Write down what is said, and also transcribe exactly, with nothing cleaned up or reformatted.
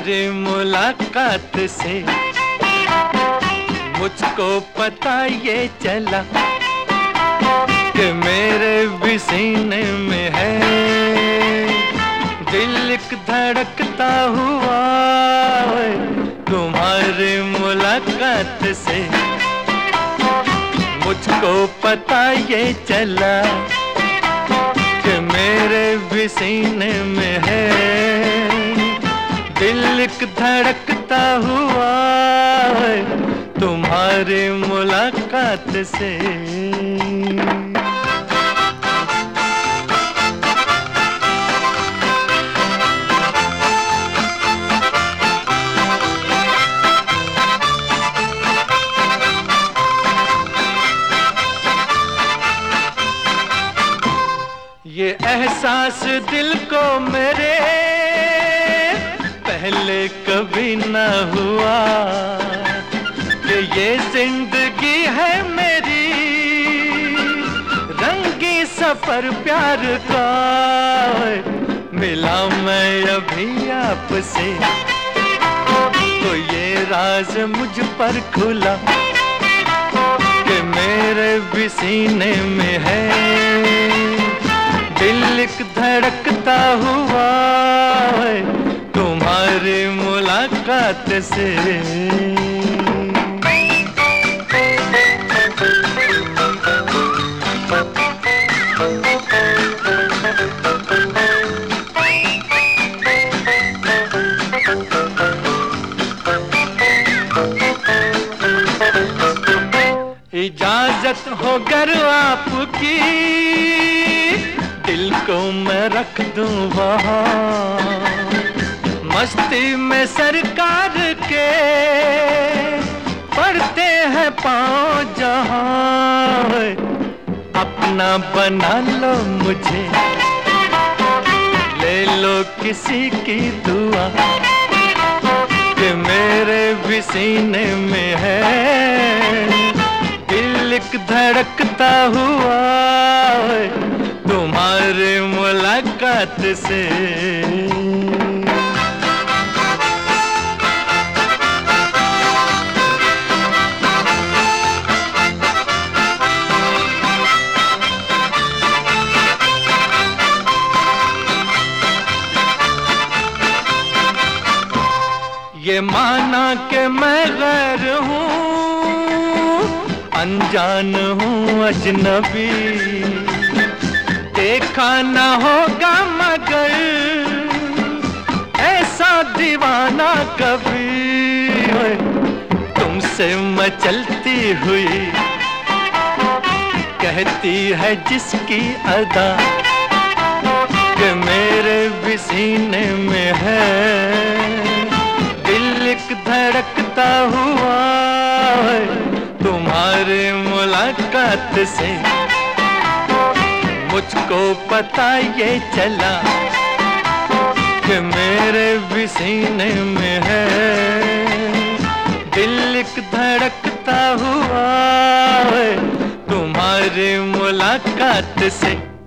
तुम्हारी मुलाकात से मुझको पता ये चला कि मेरे भी सीने में है दिल एक धड़कता हुआ। तुम्हारी मुलाकात से मुझको पता ये चला कि मेरे भी सीने में है दिल एक धड़कता हुआ तुम्हारी मुलाकात से। ये एहसास दिल को मेरे पहले कभी न हुआ कि ये जिंदगी है मेरी रंगी सफर प्यार का। मिला मैं अभी आपसे तो ये राज मुझ पर खुला कि मेरे भी सीने में है दिल एक धड़कता हुआ तुम्हारी मुलाकात से। इजाजत हो गर आपकी दिल को मैं रख दूं वहाँ मस्ती में सरकार के पड़ते हैं पाँव जहाँ। अपना बना लो मुझे ले लो किसी की दुआ कि मेरे भी सीने में है दिल एक धड़कता हुआ तुम्हारी मुलाकात से। ये माना कि मैं गैर हूँ अनजान हूँ अजनबी देखा न होगा मगर ऐसा दीवाना कभी। तुमसे मैं चलती हुई कहती है जिसकी अदा कि मेरे भी सीने में है दिल एक धड़कता हुआ तुम्हारी मुलाकात से। मुझको पता ये चला कि मेरे भी सीने में है दिल एक धड़कता हुआ तुम्हारी मुलाकात से।